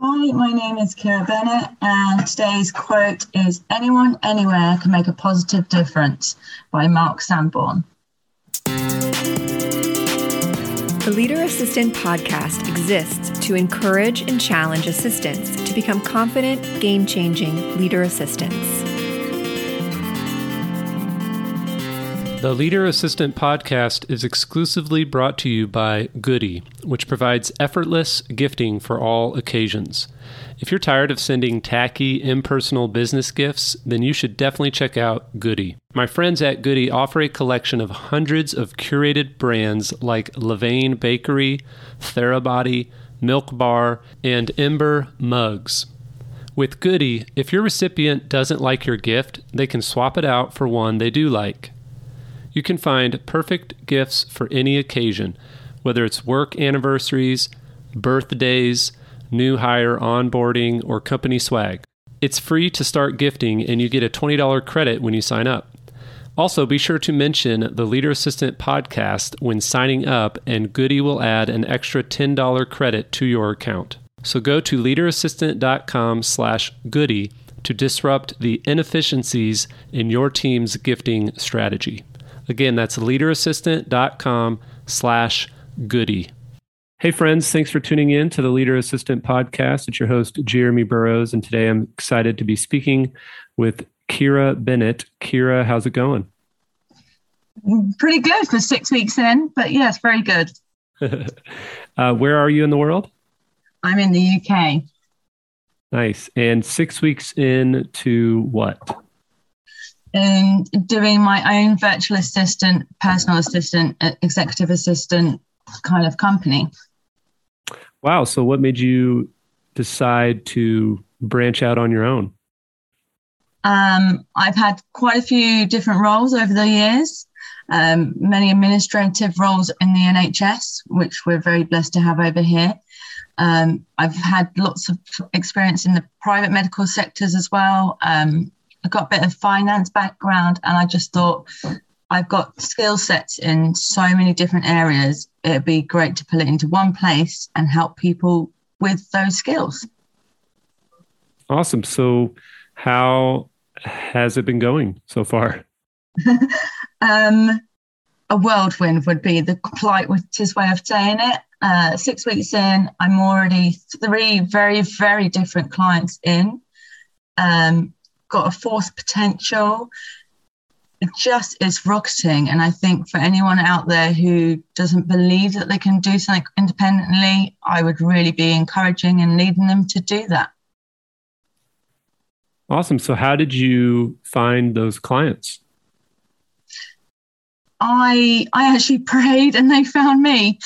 Hi, my name is Kira Bennett, and today's quote is "Anyone, anywhere can make a positive difference" by Mark Sanborn. The Leader Assistant podcast exists to encourage and challenge assistants to become confident, game-changing leader assistants. The Leader Assistant podcast is exclusively brought to you by Goody, which provides effortless gifting for all occasions. If you're tired of sending tacky, impersonal business gifts, then you should definitely check out Goody. My friends at Goody offer a collection of hundreds of curated brands like Levain Bakery, Therabody, Milk Bar, and Ember mugs. With Goody, if your recipient doesn't like your gift, they can swap it out for one they do like. You can find perfect gifts for any occasion, whether it's work anniversaries, birthdays, new hire onboarding, or company swag. It's free to start gifting, and you get a $20 credit when you sign up. Also, be sure to mention the Leader Assistant podcast when signing up, and Goody will add an extra $10 credit to your account. So go to leaderassistant.com/goody to disrupt the inefficiencies in your team's gifting strategy. Again, that's leaderassistant.com/goody. Hey friends, thanks for tuning in to the Leader Assistant podcast. It's your host, Jeremy Burrows, and today I'm excited to be speaking with Kira Bennett. Kira, how's it going? Pretty good for 6 weeks in, but yes, very good. Where are you in the world? I'm in the UK. Nice. And 6 weeks into what? And doing my own virtual assistant, personal assistant, executive assistant kind of company. Wow. So what made you decide to branch out on your own? I've had quite a few different roles over the years, many administrative roles in the NHS, which we're very blessed to have over here. I've had lots of experience in the private medical sectors as well. I've got a bit of finance background, and I just thought I've got skill sets in so many different areas. It'd be great to put it into one place and help people with those skills. Awesome. So how has it been going so far? A whirlwind would be the politest way of saying it. 6 weeks in, I'm already 3 very, very different clients in. Got a fourth potential. It just is rocketing. And I think for anyone out there who doesn't believe that they can do something independently, I would really be encouraging and leading them to do that. Awesome. So how did you find those clients? I actually prayed and they found me.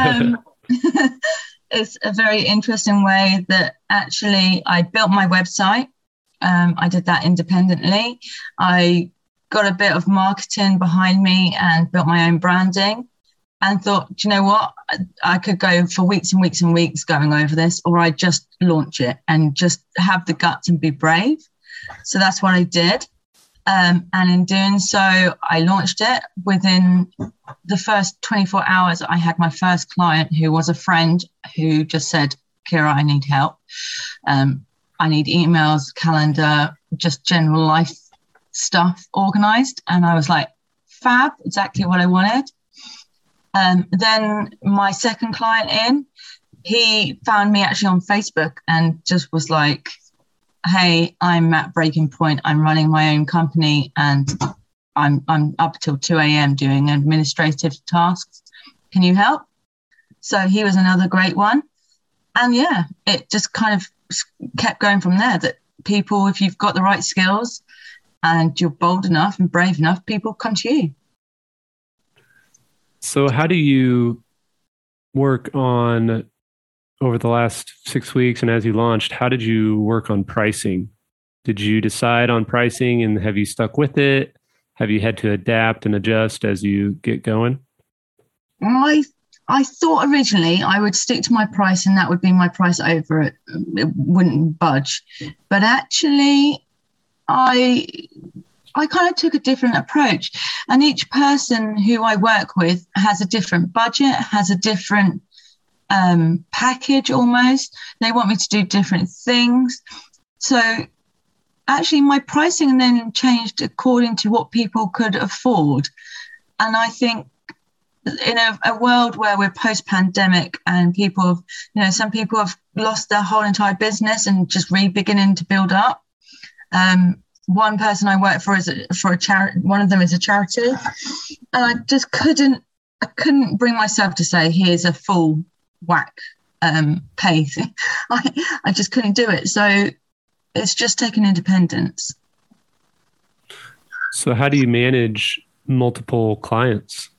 It's a very interesting way that actually I built my website. I did that independently. I got a bit of marketing behind me and built my own branding and thought, do you know what? I could go for weeks and weeks and weeks going over this, or I just launch it and just have the guts and be brave. So that's what I did. And in doing so, I launched it. Within the first 24 hours, I had my first client who was a friend who just said, Kira, I need help. I need emails, calendar, just general life stuff organized. And I was like, fab, exactly what I wanted. Then my second client in, he found me actually on Facebook and just was like, hey, I'm at breaking point. I'm running my own company and I'm up till 2 a.m. doing administrative tasks. Can you help? So he was another great one. And yeah, it just kind of kept going from there, that people, if you've got the right skills and you're bold enough and brave enough, people come to you. So how do you work on, over the last 6 weeks and as you launched, how did you work on pricing? Did you decide on pricing and have you stuck with it? Have you had to adapt and adjust as you get going? I thought originally I would stick to my price and that would be my price over it. It wouldn't budge. But actually, I kind of took a different approach. And each person who I work with has a different budget, has a different package almost. They want me to do different things. So actually my pricing then changed according to what people could afford. And I think in a world where we're post-pandemic and people, some people have lost their whole entire business and just beginning to build up. One person I work for is for a charity. One of them is a charity, and I just couldn't bring myself to say, here's a full whack pay. I just couldn't do it. So it's just taken independence. So how do you manage multiple clients?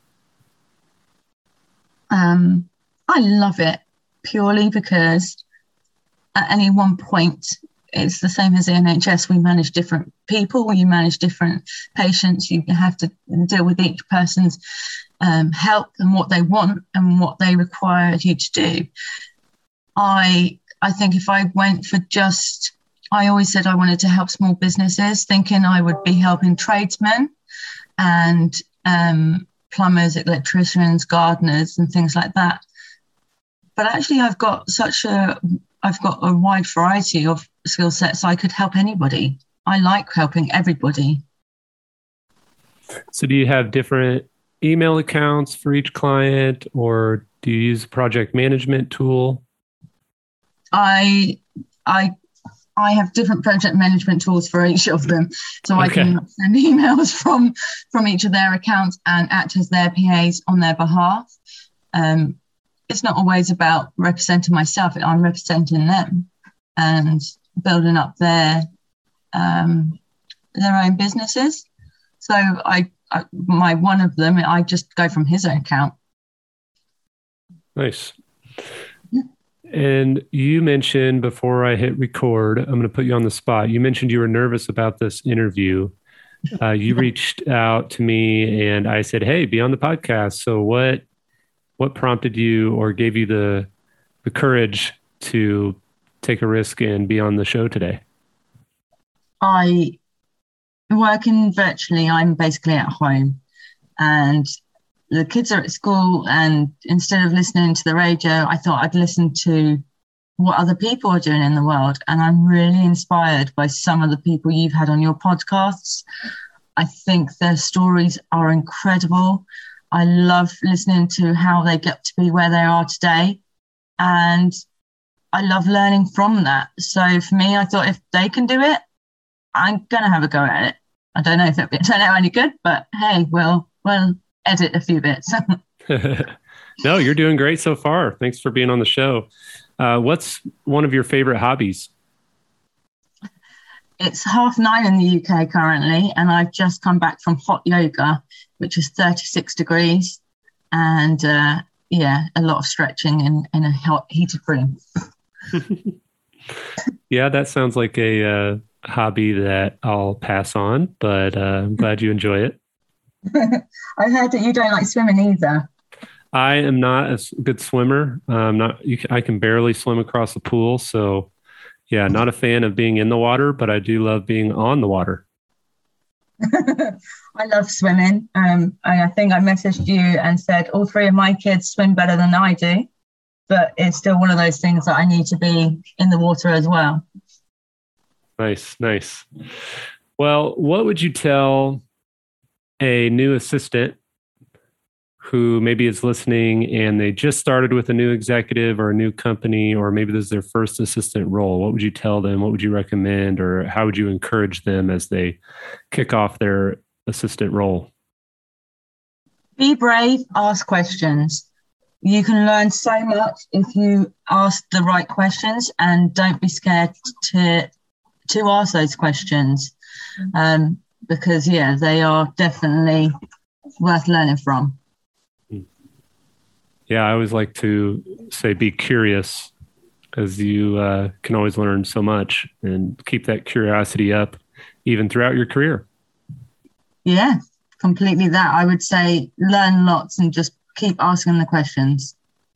I love it purely because at any one point, it's the same as the NHS. We manage different people, you manage different patients, you have to deal with each person's help and what they want and what they require you to do. I think if I went for I always said I wanted to help small businesses, thinking I would be helping tradesmen and plumbers, electricians, gardeners and things like that. But actually I've got a wide variety of skill sets. I could help anybody. I like helping everybody. So do you have different email accounts for each client, or do you use a project management tool? I have different project management tools for each of them. So I can send emails from each of their accounts and act as their PAs on their behalf. It's not always about representing myself. I'm representing them and building up their own businesses. So one of them, I just go from his account. Nice. Yeah. And you mentioned before I hit record, I'm going to put you on the spot. You mentioned you were nervous about this interview. You reached out to me and I said, hey, be on the podcast. So what prompted you or gave you the courage to take a risk and be on the show today? Working virtually, I'm basically at home and the kids are at school, and instead of listening to the radio, I thought I'd listen to what other people are doing in the world. And I'm really inspired by some of the people you've had on your podcasts. I think their stories are incredible. I love listening to how they get to be where they are today. And I love learning from that. So for me, I thought if they can do it, I'm going to have a go at it. I don't know if it'll turn out any good, but hey, we'll edit a few bits. No, you're doing great so far. Thanks for being on the show. What's one of your favorite hobbies? It's 9:30 in the UK currently, and I've just come back from hot yoga, which is 36 degrees, and a lot of stretching in a hot heated room. Yeah, that sounds like a hobby that I'll pass on, but I'm glad you enjoy it. I heard that you don't like swimming either. I am not a good swimmer. I can barely swim across the pool. So yeah, not a fan of being in the water, but I do love being on the water. I love swimming. I think I messaged you and said all three of my kids swim better than I do, but it's still one of those things that I need to be in the water as well. Nice. Well, what would you tell a new assistant who maybe is listening and they just started with a new executive or a new company, or maybe this is their first assistant role? What would you tell them? What would you recommend, or how would you encourage them as they kick off their assistant role? Be brave, ask questions. You can learn so much if you ask the right questions, and don't be scared to ask those questions. Because they are definitely worth learning from. Yeah, I always like to say be curious, because you can always learn so much, and keep that curiosity up even throughout your career. Yeah, completely that. I would say learn lots and just keep asking the questions.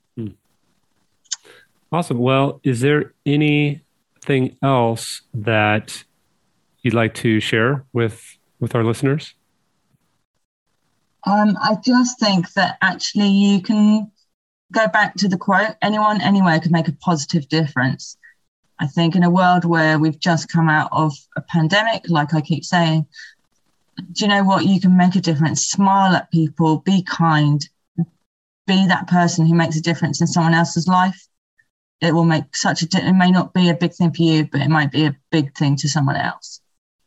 Awesome. Well, is there anything else that you'd like to share with our listeners? I just think that actually you can go back to the quote, anyone, anywhere can make a positive difference. I think in a world where we've just come out of a pandemic, like I keep saying, do you know what? You can make a difference. Smile at people, be kind, be that person who makes a difference in someone else's life. It will make it may not be a big thing for you, but it might be a big thing to someone else.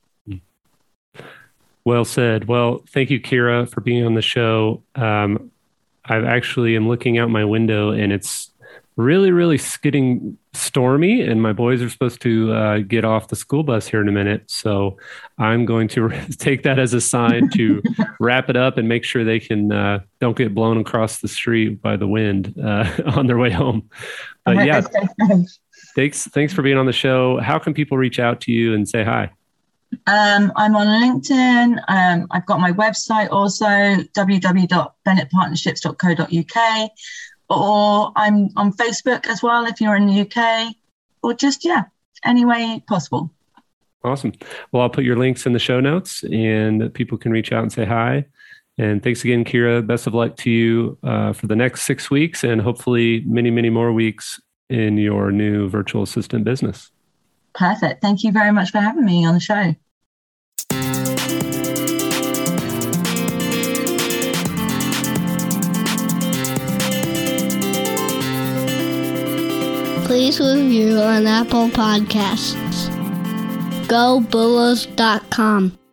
Well said. Well, thank you, Kira, for being on the show. I actually am looking out my window and it's really, really getting stormy, and my boys are supposed to get off the school bus here in a minute. So I'm going to take that as a sign to wrap it up and make sure they can don't get blown across the street by the wind on their way home. But yeah, thanks for being on the show. How can people reach out to you and say hi? I'm on LinkedIn. I've got my website also, www.bennettpartnerships.co.uk. Or I'm on Facebook as well if you're in the UK, or just, any way possible. Awesome. Well, I'll put your links in the show notes and people can reach out and say hi. And thanks again, Kira. Best of luck to you for the next 6 weeks and hopefully many, many more weeks in your new virtual assistant business. Perfect. Thank you very much for having me on the show. Please review on Apple Podcasts. GoBulls.com